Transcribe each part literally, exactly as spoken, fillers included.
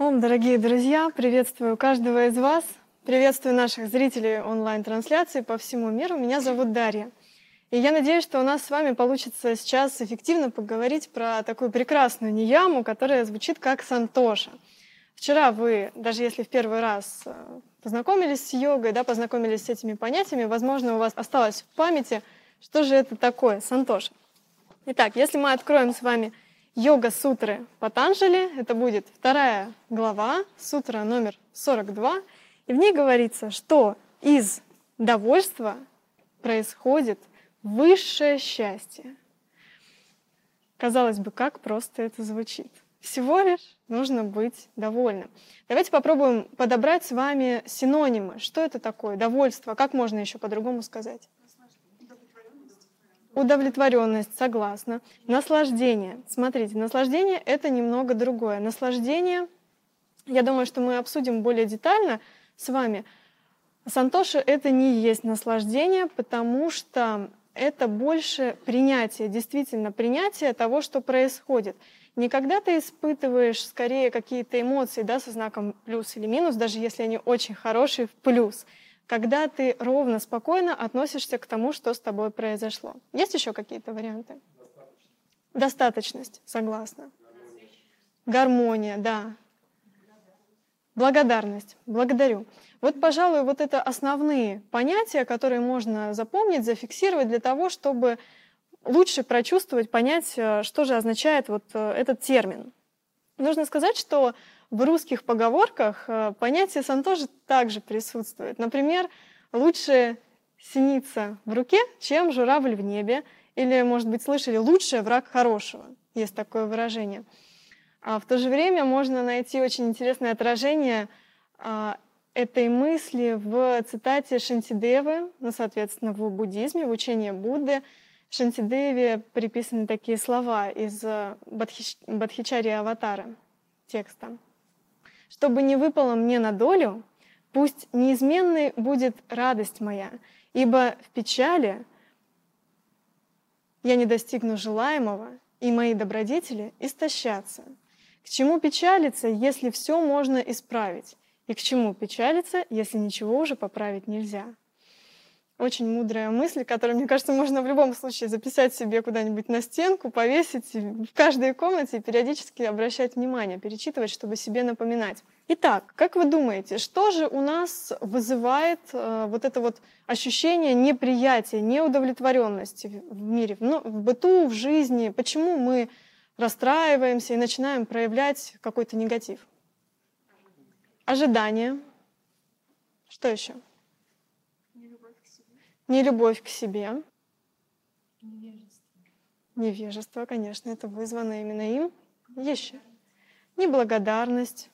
Шалом, дорогие друзья! Приветствую каждого из вас. Приветствую наших зрителей онлайн-трансляции по всему миру. Меня зовут Дарья. И я надеюсь, что у нас с вами получится сейчас эффективно поговорить про такую прекрасную нияму, которая звучит как сантоша. Вчера вы, даже если в первый раз познакомились с йогой, да, познакомились с этими понятиями, возможно, у вас осталось в памяти, что же это такое сантоша. Итак, если мы откроем с вами Йога-сутры Патанджали, это будет вторая глава, сутра номер сорок два, и в ней говорится, что из довольства происходит высшее счастье. Казалось бы, как просто это звучит. Всего лишь нужно быть довольным. Давайте попробуем подобрать с вами синонимы. Что это такое? Довольство. Как можно еще по-другому сказать? Удовлетворенность, согласна. Наслаждение. Смотрите, наслаждение — это немного другое. Наслаждение, я думаю, что мы обсудим более детально с вами. Сантоша — это не есть наслаждение, потому что это больше принятие, действительно принятие того, что происходит. Не когда ты испытываешь скорее какие-то эмоции, да, со знаком плюс или минус, даже если они очень хорошие, в плюс. Когда ты ровно, спокойно относишься к тому, что с тобой произошло. Есть еще какие-то варианты? Достаточность. Достаточность, согласна. Гармония, да. Благодарность, благодарю. Вот, пожалуй, вот это основные понятия, которые можно запомнить, зафиксировать для того, чтобы лучше прочувствовать, понять, что же означает вот этот термин. Нужно сказать, что в русских поговорках понятие сантоши также присутствует. Например, лучше синица в руке, чем журавль в небе. Или, может быть, слышали, лучше враг хорошего. Есть такое выражение. А в то же время можно найти очень интересное отражение этой мысли в цитате Шантидевы, ну, соответственно, в буддизме, в учении Будды. Шантидеве приписаны такие слова из Бодхич... Бодхичарьи Аватара текста. «Чтобы не выпало мне на долю, пусть неизменной будет радость моя, ибо в печали я не достигну желаемого, и мои добродетели истощатся. К чему печалиться, если все можно исправить? И к чему печалиться, если ничего уже поправить нельзя?» Очень мудрая мысль, которую, мне кажется, можно в любом случае записать себе куда-нибудь на стенку, повесить в каждой комнате и периодически обращать внимание, перечитывать, чтобы себе напоминать. Итак, как вы думаете, что же у нас вызывает э, вот это вот ощущение неприятия, неудовлетворенности в мире, ну, в быту, в жизни? Почему мы расстраиваемся и начинаем проявлять какой-то негатив? Ожидание. Что еще? Нелюбовь к себе. Невежество. Невежество, конечно, это вызвано именно им. Еще. Неблагодарность.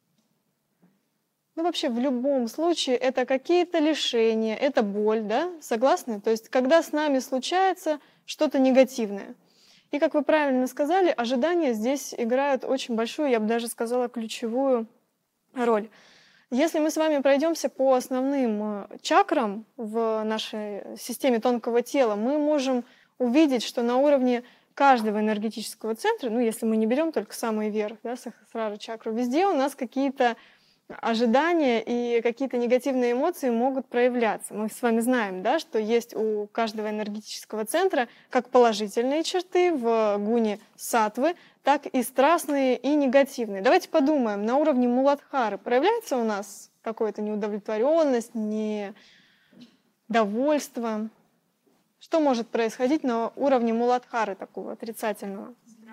Ну, вообще, в любом случае, это какие-то лишения, это боль, да? Согласны? То есть, когда с нами случается что-то негативное. И, как вы правильно сказали, ожидания здесь играют очень большую, я бы даже сказала, ключевую роль. Если мы с вами пройдемся по основным чакрам в нашей системе тонкого тела, мы можем увидеть, что на уровне каждого энергетического центра, ну, если мы не берем только самый верх, да, сахасрара чакру, везде у нас какие-то ожидания и какие-то негативные эмоции могут проявляться. Мы с вами знаем, да, что есть у каждого энергетического центра как положительные черты в гуне саттвы, так и страстные и негативные. Давайте подумаем, на уровне муладхары проявляется у нас какая-то неудовлетворенность, недовольство? Что может происходить на уровне муладхары такого отрицательного?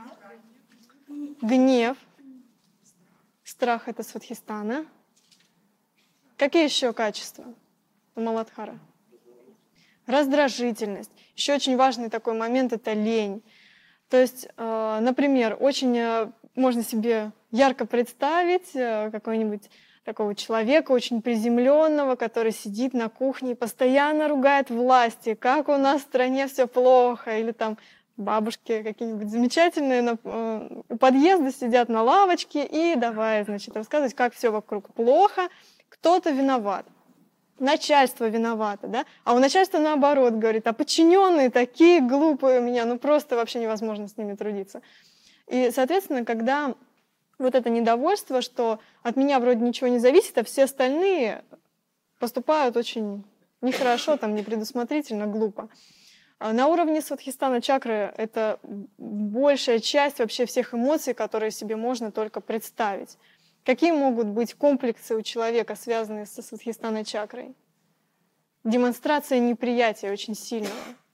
Гнев. Страх — это свадхистана. Какие еще качества у муладхары? Раздражительность. Еще очень важный такой момент — это лень. То есть, например, очень можно себе ярко представить какого-нибудь такого человека, очень приземленного, который сидит на кухне и постоянно ругает власти, как у нас в стране все плохо, или там бабушки какие-нибудь замечательные на, э, у подъезда сидят на лавочке и давай, значит, рассказывать, как все вокруг плохо, кто-то виноват. Начальство виновато, да? А у начальства наоборот говорит, а подчиненные такие глупые у меня, ну просто вообще невозможно с ними трудиться. И, соответственно, когда вот это недовольство, что от меня вроде ничего не зависит, а все остальные поступают очень нехорошо, там, непредусмотрительно, глупо. На уровне свадхистана чакры это большая часть вообще всех эмоций, которые себе можно только представить. Какие могут быть комплексы у человека, связанные со свадхистана чакрой? Демонстрация неприятия очень сильного.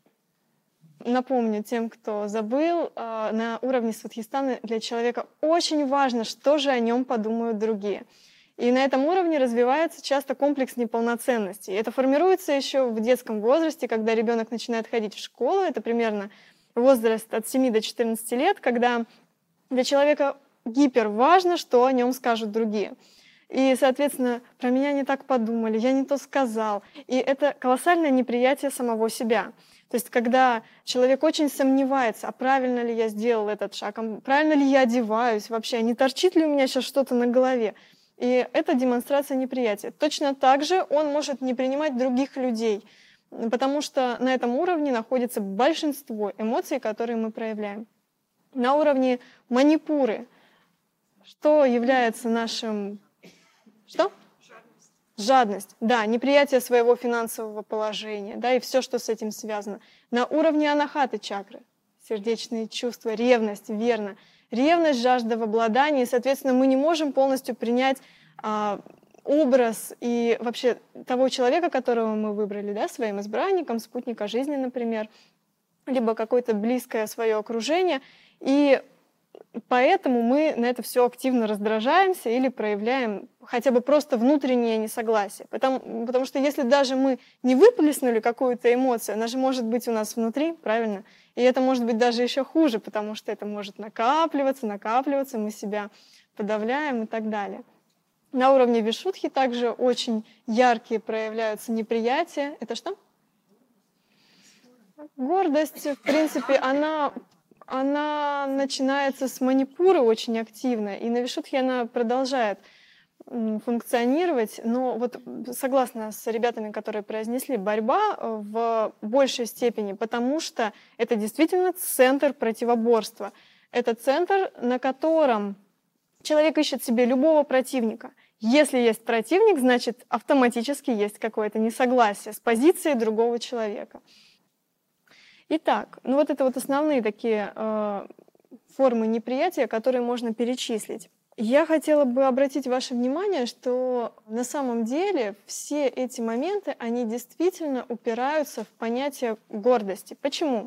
Напомню тем, кто забыл, на уровне свадхистана для человека очень важно, что же о нем подумают другие. И на этом уровне развивается часто комплекс неполноценности. И это формируется еще в детском возрасте, когда ребенок начинает ходить в школу. Это примерно возраст от семи до четырнадцати лет, когда для человека гипер важно, что о нем скажут другие. И, соответственно, про меня не так подумали, я не то сказал. И это колоссальное неприятие самого себя. То есть, когда человек очень сомневается, а правильно ли я сделал этот шаг, а правильно ли я одеваюсь вообще, а не торчит ли у меня сейчас что-то на голове. И это демонстрация неприятия. Точно так же он может не принимать других людей, потому что на этом уровне находится большинство эмоций, которые мы проявляем. На уровне манипуры, что является нашим... Что? Жадность. Жадность. Да, неприятие своего финансового положения, да, и все, что с этим связано. На уровне анахаты чакры, сердечные чувства, ревность, верно. Ревность, жажда в обладании, и, соответственно, мы не можем полностью принять а, образ и вообще того человека, которого мы выбрали, да, своим избранником, спутника жизни, например, либо какое-то близкое свое окружение, и поэтому мы на это все активно раздражаемся или проявляем хотя бы просто внутреннее несогласие. Потому, потому что если даже мы не выплеснули какую-то эмоцию, она же может быть у нас внутри, правильно? И это может быть даже еще хуже, потому что это может накапливаться, накапливаться, мы себя подавляем и так далее. На уровне вишудхи также очень яркие проявляются неприятия. Это что? Гордость, в принципе, она... Она начинается с манипуры очень активно, и на вишудхе она продолжает функционировать, но вот согласна с ребятами, которые произнесли, борьба в большей степени, потому что это действительно центр противоборства. Это центр, на котором человек ищет себе любого противника. Если есть противник, значит автоматически есть какое-то несогласие с позицией другого человека. Итак, ну вот это вот основные такие э, формы неприятия, которые можно перечислить. Я хотела бы обратить ваше внимание, что на самом деле все эти моменты, они действительно упираются в понятие гордости. Почему?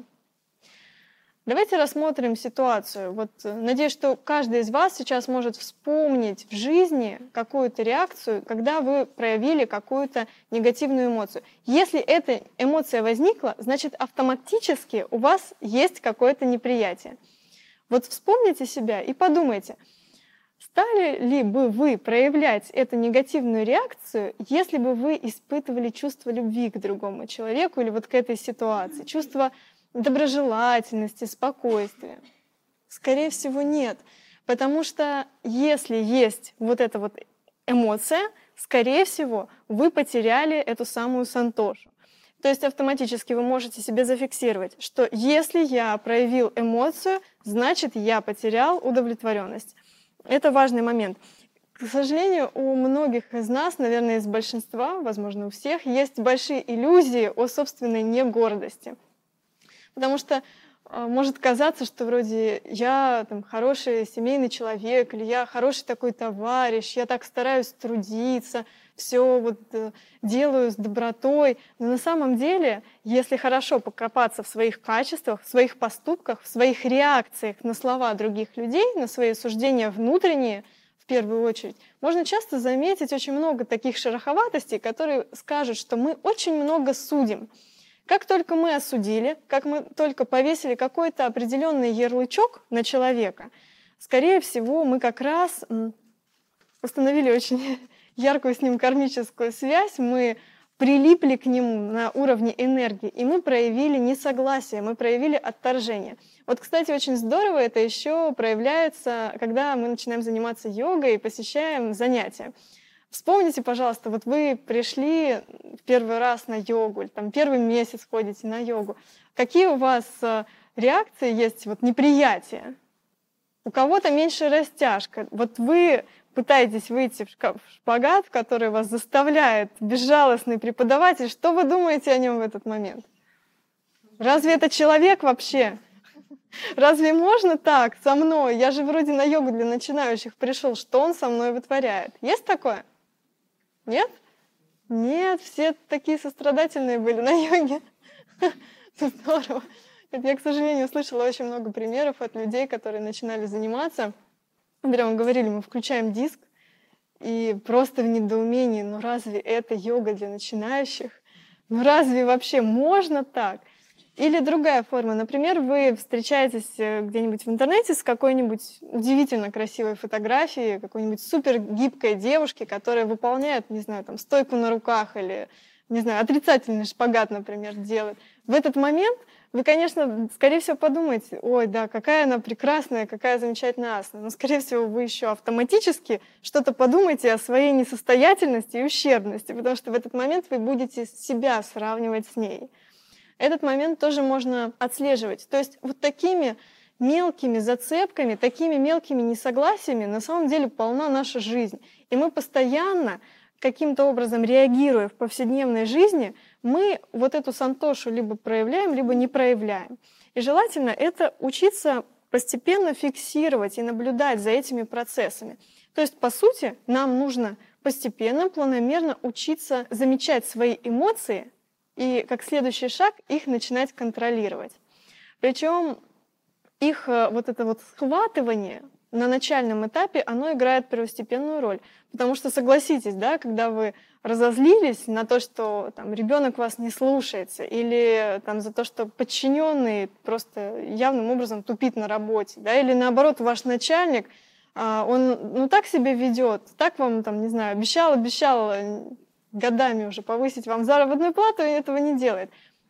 Давайте рассмотрим ситуацию. Вот, надеюсь, что каждый из вас сейчас может вспомнить в жизни какую-то реакцию, когда вы проявили какую-то негативную эмоцию. Если эта эмоция возникла, значит автоматически у вас есть какое-то неприятие. Вот вспомните себя и подумайте, стали ли бы вы проявлять эту негативную реакцию, если бы вы испытывали чувство любви к другому человеку или вот к этой ситуации, чувство доброжелательности, спокойствия? Скорее всего, нет. Потому что если есть вот эта вот эмоция, скорее всего, вы потеряли эту самую сантошу. То есть автоматически вы можете себе зафиксировать, что если я проявил эмоцию, значит, я потерял удовлетворенность. Это важный момент. К сожалению, у многих из нас, наверное, из большинства, возможно, у всех, есть большие иллюзии о собственной негордости. Потому что э, может казаться, что вроде я там, хороший семейный человек, или я хороший такой товарищ, я так стараюсь трудиться, все вот э, делаю с добротой. Но на самом деле, если хорошо покопаться в своих качествах, в своих поступках, в своих реакциях на слова других людей, на свои суждения внутренние, в первую очередь, можно часто заметить очень много таких шероховатостей, которые скажут, что мы очень много судим. Как только мы осудили, как мы только повесили какой-то определенный ярлычок на человека, скорее всего, мы как раз установили очень яркую с ним кармическую связь, мы прилипли к нему на уровне энергии, и мы проявили несогласие, мы проявили отторжение. Вот, кстати, очень здорово это еще проявляется, когда мы начинаем заниматься йогой и посещаем занятия. Вспомните, пожалуйста, вот вы пришли в первый раз на йогу, или там первый месяц ходите на йогу. Какие у вас реакции есть, вот неприятия? у кого-то меньше растяжка. Вот вы пытаетесь выйти в шпагат, который вас заставляет безжалостный преподаватель. Что вы думаете о нем в этот момент? Разве это человек вообще? Разве можно так со мной? Я же вроде на йогу для начинающих пришел. Что он со мной вытворяет? Есть такое? Нет? Нет, все такие сострадательные были на йоге. Здорово. Я, к сожалению, слышала очень много примеров от людей, которые начинали заниматься. Прямо говорили, мы включаем диск, и просто в недоумении, ну разве это йога для начинающих? Ну разве вообще можно так? Или другая форма. Например, вы встречаетесь где-нибудь в интернете с какой-нибудь удивительно красивой фотографией, какой-нибудь супер гибкой девушки, которая выполняет, не знаю, там, стойку на руках или, не знаю, отрицательный шпагат, например, делает. В этот момент вы, конечно, скорее всего подумаете, ой, да, какая она прекрасная, какая замечательная асана. Но, скорее всего, вы еще автоматически что-то подумаете о своей несостоятельности и ущербности, потому что в этот момент вы будете себя сравнивать с ней. Этот момент тоже можно отслеживать. То есть вот такими мелкими зацепками, такими мелкими несогласиями на самом деле полна наша жизнь. И мы постоянно, каким-то образом реагируя в повседневной жизни, мы вот эту сантошу либо проявляем, либо не проявляем. И желательно это учиться постепенно фиксировать и наблюдать за этими процессами. То есть, по сути, нам нужно постепенно, планомерно учиться замечать свои эмоции, и как следующий шаг их начинать контролировать. Причем их вот это вот схватывание на начальном этапе, оно играет первостепенную роль. Потому что, согласитесь, да, когда вы разозлились на то, что там, ребенок вас не слушается, или там, за то, что подчиненный просто явным образом тупит на работе, да, или наоборот, ваш начальник, он ну, так себя ведет, так вам, там, не знаю, обещал, обещал годами уже повысить вам заработную плату, и этого не делает.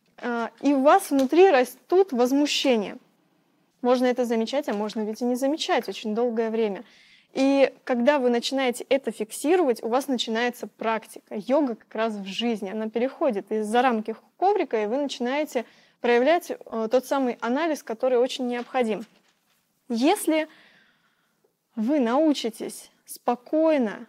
И у вас внутри растут возмущения. Можно это замечать, а можно ведь и не замечать очень долгое время. И когда вы начинаете это фиксировать, у вас начинается практика. Йога как раз в жизни. Она переходит из-за рамки коврика, и вы начинаете проявлять тот самый анализ, который очень необходим. Если вы научитесь спокойно,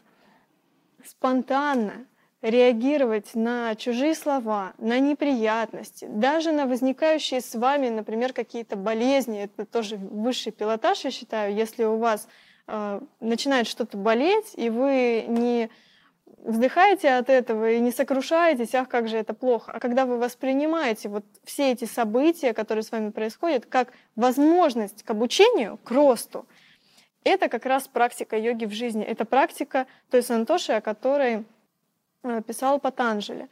спонтанно реагировать на чужие слова, на неприятности, даже на возникающие с вами, например, какие-то болезни. Это тоже высший пилотаж, я считаю. Если у вас э, начинает что-то болеть, и вы не вздыхаете от этого и не сокрушаетесь, ах, как же это плохо. А когда вы воспринимаете вот все эти события, которые с вами происходят, как возможность к обучению, к росту, это как раз практика йоги в жизни. Это практика той сантоши, о которой писал Патанджали.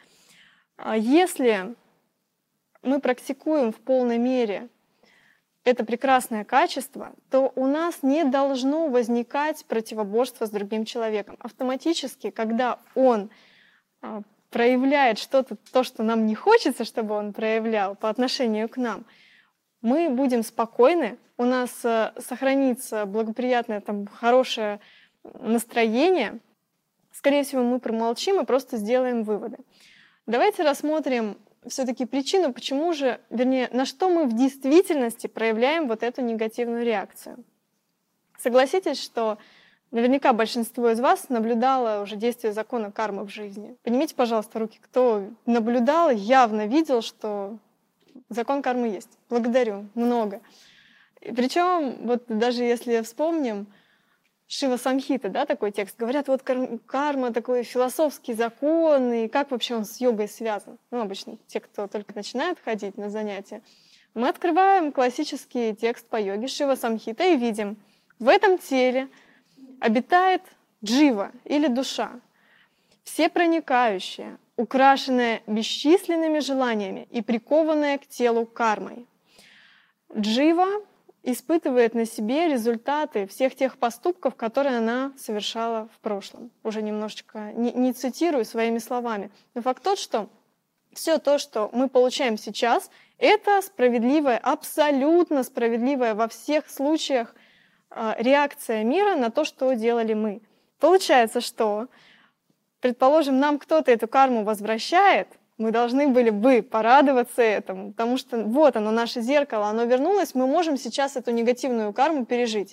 Если мы практикуем в полной мере это прекрасное качество, то у нас не должно возникать противоборство с другим человеком. Автоматически, когда он проявляет что-то, то, что нам не хочется, чтобы он проявлял по отношению к нам, мы будем спокойны, у нас сохранится благоприятное, там, хорошее настроение. Скорее всего, мы промолчим и просто сделаем выводы. Давайте рассмотрим все-таки причину, почему же, вернее, на что мы в действительности проявляем вот эту негативную реакцию. Согласитесь, что наверняка большинство из вас наблюдало уже действие закона кармы в жизни. Поднимите, пожалуйста, руки, кто наблюдал, явно видел, что закон кармы есть. Благодарю, много. Причем, вот даже если вспомним, Шива Самхита, да, такой текст, говорят, вот карма такой философский закон, и как вообще он с йогой связан? Ну, обычно те, кто только начинает ходить на занятия. Мы открываем классический текст по йоге Шива Самхита и видим, в этом теле обитает джива или душа, всепроникающая, украшенная бесчисленными желаниями и прикованная к телу кармой. Джива испытывает на себе результаты всех тех поступков, которые она совершала в прошлом. Уже немножечко не, не цитирую своими словами. Но факт тот, что все то, что мы получаем сейчас, это справедливая, абсолютно справедливая во всех случаях э, реакция мира на то, что делали мы. Получается, что, предположим, нам кто-то эту карму возвращает, мы должны были бы порадоваться этому, потому что вот оно, наше зеркало, оно вернулось, мы можем сейчас эту негативную карму пережить.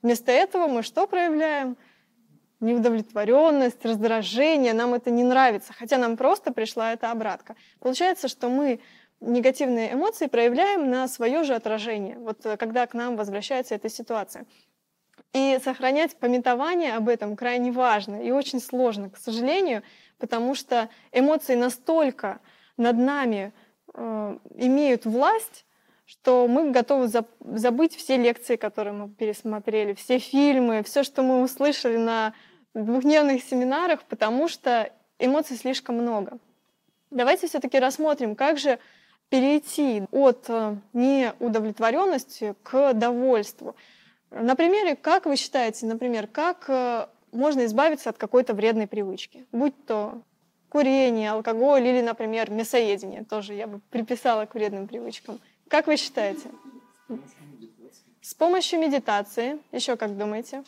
Вместо этого мы что проявляем? Неудовлетворенность, раздражение, нам это не нравится, хотя нам просто пришла эта обратка. Получается, что мы негативные эмоции проявляем на свое же отражение, вот когда к нам возвращается эта ситуация. И сохранять памятование об этом крайне важно и очень сложно, к сожалению, потому что эмоции настолько над нами э, имеют власть, что мы готовы забыть все лекции, которые мы пересмотрели, все фильмы, все, что мы услышали на двухдневных семинарах, потому что эмоций слишком много. Давайте все-таки рассмотрим, как же перейти от неудовлетворенности к довольству. На примере, как вы считаете, например, как можно избавиться от какой-то вредной привычки, будь то курение, алкоголь или, например, мясоедение, тоже я бы приписала к вредным привычкам. Как вы считаете? С помощью медитации. Еще как думаете?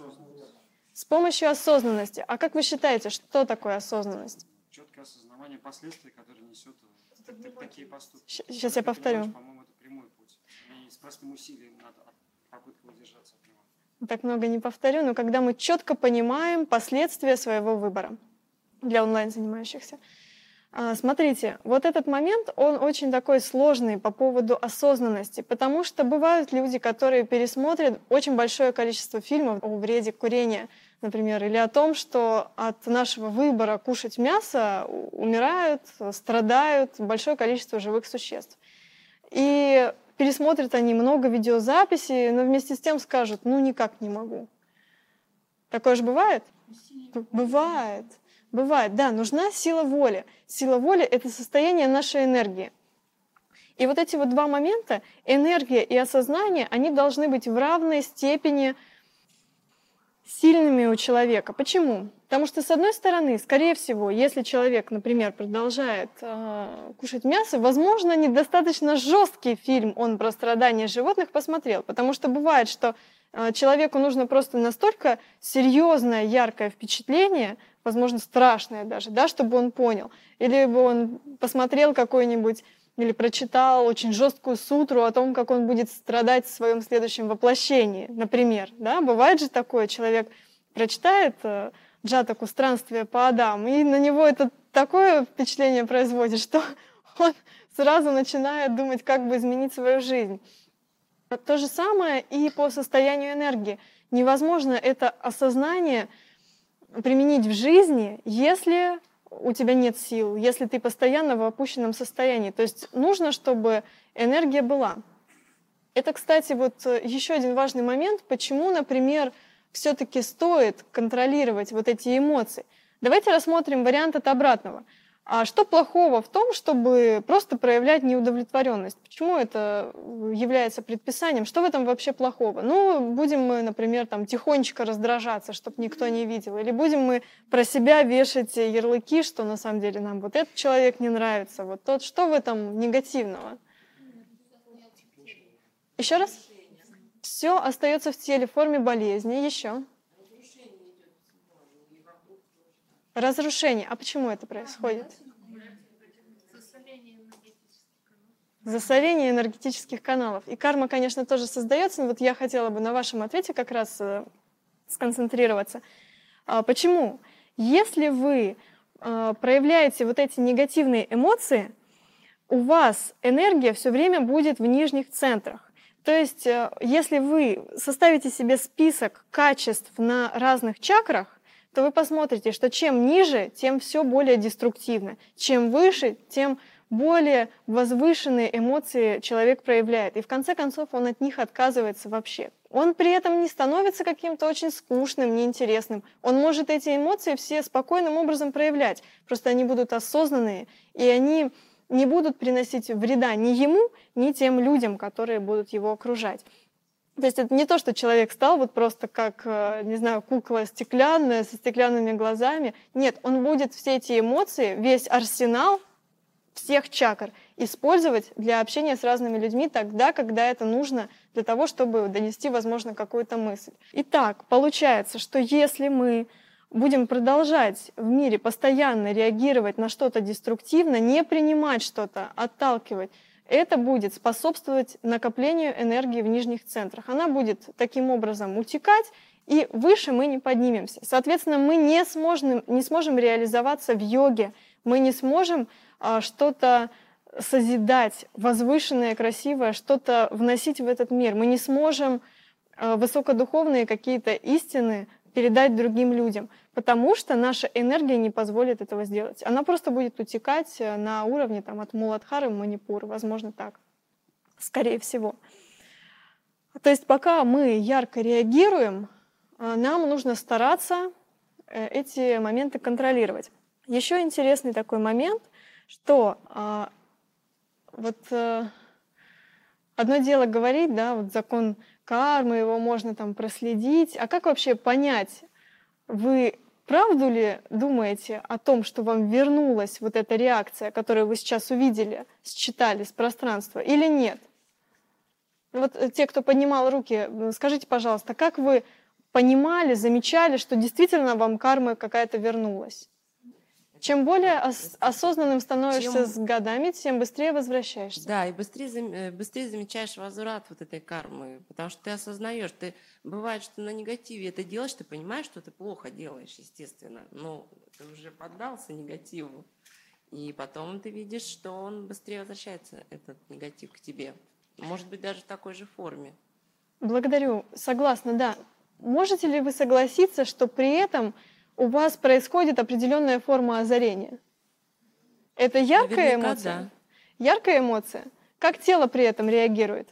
С помощью осознанности. А как вы считаете, что такое осознанность? Четкое осознавание последствий, которые несет такие поступки. Сейчас я повторю. По-моему, это прямой путь. И с простым усилием надо попытка удержаться от него. Так много не повторю, но когда мы четко понимаем последствия своего выбора для онлайн-занимающихся. Смотрите, вот этот момент, он очень такой сложный по поводу осознанности, потому что бывают люди, которые пересмотрят очень большое количество фильмов о вреде курения, например, или о том, что от нашего выбора кушать мясо умирают, страдают большое количество живых существ. И пересмотрят они много видеозаписей, но вместе с тем скажут, ну никак не могу. Такое же бывает? Бывает. Бывает, да, нужна сила воли. Сила воли — это состояние нашей энергии. И вот эти вот два момента, энергия и осознание, они должны быть в равной степени сильными у человека. Почему? Потому что, с одной стороны, скорее всего, если человек, например, продолжает э, кушать мясо, возможно, недостаточно жесткий фильм он про страдания животных посмотрел. Потому что бывает, что э, человеку нужно просто настолько серьезное, яркое впечатление, возможно, страшное даже, да, чтобы он понял. Или бы он посмотрел какой-нибудь или прочитал очень жесткую сутру о том, как он будет страдать в своем следующем воплощении, например. Да? Бывает же такое, человек прочитает э, Джатаку «Странствие по Адам», и на него это такое впечатление производит, что он сразу начинает думать, как бы изменить свою жизнь. То же самое и по состоянию энергии. Невозможно это осознание применить в жизни, если у тебя нет сил, если ты постоянно в опущенном состоянии. То есть нужно, чтобы энергия была. Это, кстати, вот еще один важный момент, почему, например, все-таки стоит контролировать вот эти эмоции. Давайте рассмотрим вариант от обратного. А что плохого в том, чтобы просто проявлять неудовлетворенность? Почему это является предписанием? Что в этом вообще плохого? Ну, будем мы, например, там, тихонечко раздражаться, чтобы никто не видел. Или будем мы про себя вешать ярлыки, что на самом деле нам вот этот человек не нравится, вот тот. Что в этом негативного? Еще раз? Все остается в теле в форме болезни. Еще? Разрушение. А почему это происходит? Засорение энергетических каналов. И карма, конечно, тоже создается, но вот я хотела бы на вашем ответе как раз сконцентрироваться. Почему? Если вы проявляете вот эти негативные эмоции, у вас энергия все время будет в нижних центрах. То есть, если вы составите себе список качеств на разных чакрах, то вы посмотрите, что чем ниже, тем все более деструктивно. Чем выше, тем более возвышенные эмоции человек проявляет. И в конце концов он от них отказывается вообще. Он при этом не становится каким-то очень скучным, неинтересным. Он может эти эмоции все спокойным образом проявлять. Просто они будут осознанные, и они не будут приносить вреда ни ему, ни тем людям, которые будут его окружать. То есть это не то, что человек стал вот просто как, не знаю, кукла стеклянная, со стеклянными глазами. Нет, он будет все эти эмоции, весь арсенал всех чакр использовать для общения с разными людьми тогда, когда это нужно, для того, чтобы донести, возможно, какую-то мысль. Итак, получается, что если мы будем продолжать в мире постоянно реагировать на что-то деструктивно, не принимать что-то, отталкивать, это будет способствовать накоплению энергии в нижних центрах. Она будет таким образом утекать, и выше мы не поднимемся. Соответственно, мы не сможем, не сможем реализоваться в йоге, мы не сможем а, что-то созидать, возвышенное, красивое, что-то вносить в этот мир. Мы не сможем а, высокодуховные какие-то истины передать другим людям, потому что наша энергия не позволит этого сделать. Она просто будет утекать на уровне там, от Муладхары в Манипур, возможно так, скорее всего. То есть пока мы ярко реагируем, нам нужно стараться эти моменты контролировать. Еще интересный такой момент, что а, вот а, одно дело говорить, да, вот закон кармы, его можно там проследить, а как вообще понять, вы правду ли думаете о том, что вам вернулась вот эта реакция, которую вы сейчас увидели, считали с пространства, или нет? Вот те, кто поднимал руки, скажите, пожалуйста, как вы понимали, замечали, что действительно вам карма какая-то вернулась? Чем более ос- осознанным становишься Чем... с годами, тем быстрее возвращаешься. Да, и быстрее, зам- быстрее замечаешь возврат вот этой кармы, потому что ты осознаешь, ты бывает, что на негативе это делаешь, ты понимаешь, что ты плохо делаешь, естественно, но ты уже поддался негативу, и потом ты видишь, что он быстрее возвращается, этот негатив, к тебе. Может быть, даже в такой же форме. Благодарю. Согласна, да. Можете ли вы согласиться, что при этом у вас происходит определенная форма озарения? Это яркая Наверняка, эмоция? да. Яркая эмоция. Как тело при этом реагирует?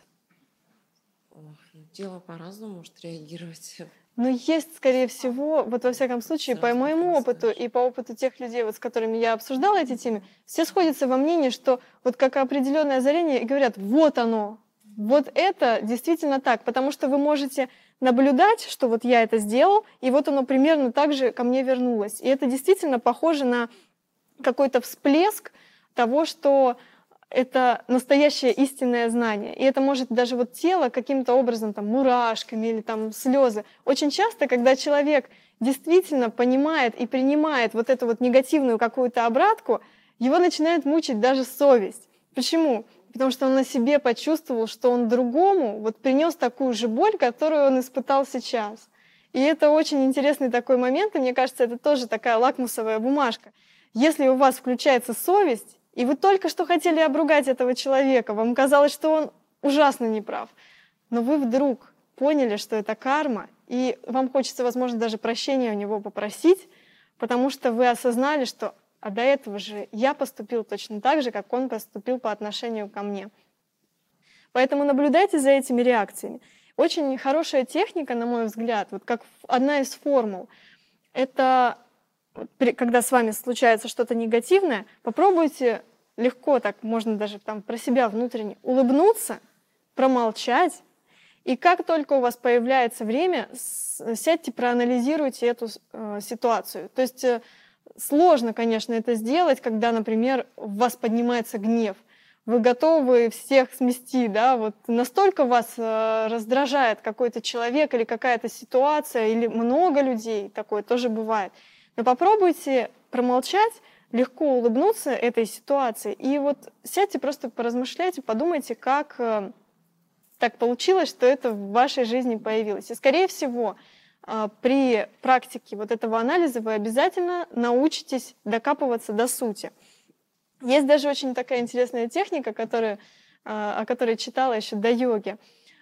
Ох, ну, тело по-разному может реагировать. Но есть, скорее всего, вот во всяком случае, по моему опыту и по опыту тех людей, вот, с которыми я обсуждала эти темы, все сходятся во мнении, что вот как определенное озарение, и говорят, вот оно, вот это действительно так, потому что вы можете наблюдать, что вот я это сделал, и вот оно примерно так же ко мне вернулось. И это действительно похоже на какой-то всплеск того, что это настоящее истинное знание. И это может даже вот тело каким-то образом, там, мурашками или там слезы. Очень часто, когда человек действительно понимает и принимает вот эту вот негативную какую-то обратку, его начинает мучить даже совесть. Почему? Потому что он на себе почувствовал, что он другому вот принес такую же боль, которую он испытал сейчас. И это очень интересный такой момент, и мне кажется, это тоже такая лакмусовая бумажка. Если у вас включается совесть, и вы только что хотели обругать этого человека, вам казалось, что он ужасно неправ, но вы вдруг поняли, что это карма, и вам хочется, возможно, даже прощения у него попросить, потому что вы осознали, что а до этого же я поступил точно так же, как он поступил по отношению ко мне. Поэтому наблюдайте за этими реакциями. Очень хорошая техника, на мой взгляд, вот как одна из формул, это когда с вами случается что-то негативное, попробуйте легко, так можно даже там про себя внутренне улыбнуться, промолчать, и как только у вас появляется время, сядьте, проанализируйте эту э, ситуацию. То есть э, сложно, конечно, это сделать, когда, например, у вас поднимается гнев. Вы готовы всех смести, да, вот настолько вас э, раздражает какой-то человек или какая-то ситуация, или много людей, такое тоже бывает. Но попробуйте промолчать, легко улыбнуться этой ситуации, и вот сядьте, просто поразмышляйте, подумайте, как э, так получилось, что это в вашей жизни появилось. И, скорее всего, э, при практике вот этого анализа вы обязательно научитесь докапываться до сути. Есть даже очень такая интересная техника, которая, о которой читала еще до йоги.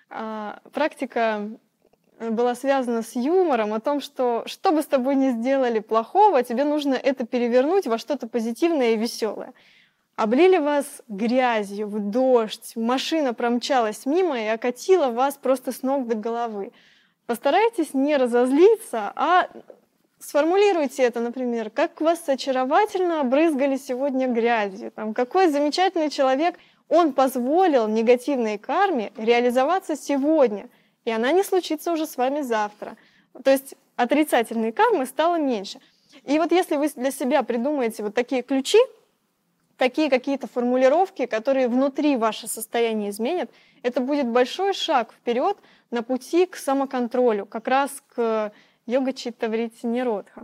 Практика была связана с юмором, о том, что что бы с тобой ни сделали плохого, тебе нужно это перевернуть во что-то позитивное и веселое. Облили вас грязью, в дождь, машина промчалась мимо и окатила вас просто с ног до головы. Постарайтесь не разозлиться, а сформулируйте это, например, как вас очаровательно обрызгали сегодня грязью, там, какой замечательный человек, он позволил негативной карме реализоваться сегодня, и она не случится уже с вами завтра. То есть отрицательной кармы стало меньше. И вот если вы для себя придумаете вот такие ключи, такие какие-то формулировки, которые внутри ваше состояние изменят, это будет большой шаг вперед на пути к самоконтролю, как раз к йога-читта вритти ниродха.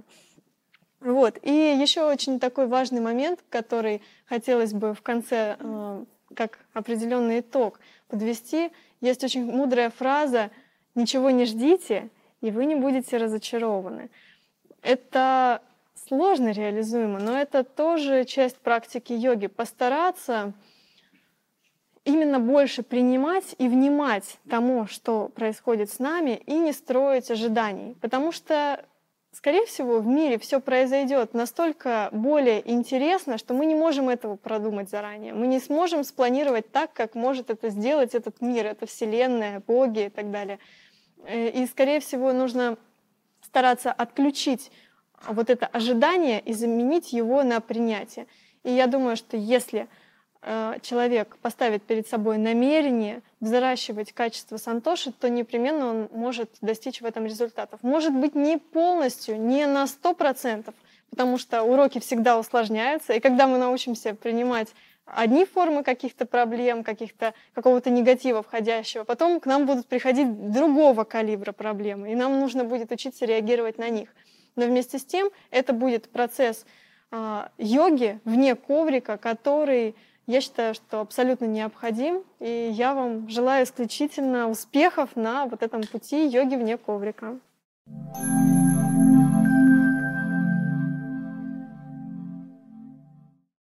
Вот. И еще очень такой важный момент, который хотелось бы в конце э, как определенный итог подвести, есть очень мудрая фраза «Ничего не ждите, и вы не будете разочарованы». Это сложно реализуемо, но это тоже часть практики йоги. Постараться именно больше принимать и внимать тому, что происходит с нами, и не строить ожиданий. Потому что, скорее всего, в мире все произойдет настолько более интересно, что мы не можем этого продумать заранее. Мы не сможем спланировать так, как может это сделать этот мир, эта вселенная, боги и так далее. И, скорее всего, нужно стараться отключить вот это ожидание и заменить его на принятие. И я думаю, что если человек поставит перед собой намерение взращивать качество сантоши, то непременно он может достичь в этом результатов. Может быть, не полностью, не на сто процентов, потому что уроки всегда усложняются, и когда мы научимся принимать одни формы каких-то проблем, каких-то, какого-то негатива входящего, потом к нам будут приходить другого калибра проблемы, и нам нужно будет учиться реагировать на них. Но вместе с тем это будет процесс э, йоги вне коврика, который, я считаю, что абсолютно необходим, и я вам желаю исключительно успехов на вот этом пути йоги вне коврика.